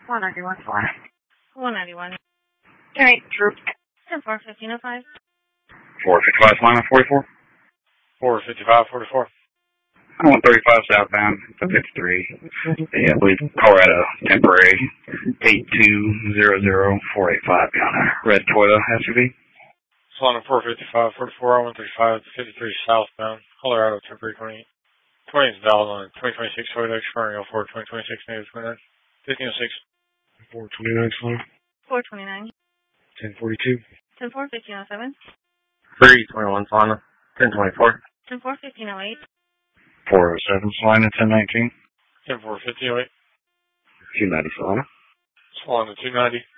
191 Solana. 191. Alright, true. 10-4-1505. 455 Solana, 44. 455, 44. 135 southbound, 53. Yeah, I believe Colorado, temporary, 8200485 on a red Toyota SUV. Solana 455, 44, 135, 53 southbound, Colorado, temporary 20 is valid on 2026 Toyota expiring 04 2026 negative 29. 1506. 429 Solana. 429. 1042. 10-4-1507. 321 Solana. 1024. 10-4-1508. 407 Solana, 1019. 10-4-1508. 290 Solana. Solana 290.